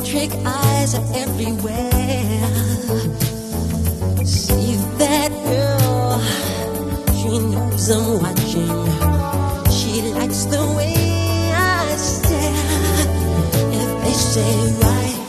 trick eyes are everywhere. See that girl, she knows I'm watching. She likes the way I stare. If they say right,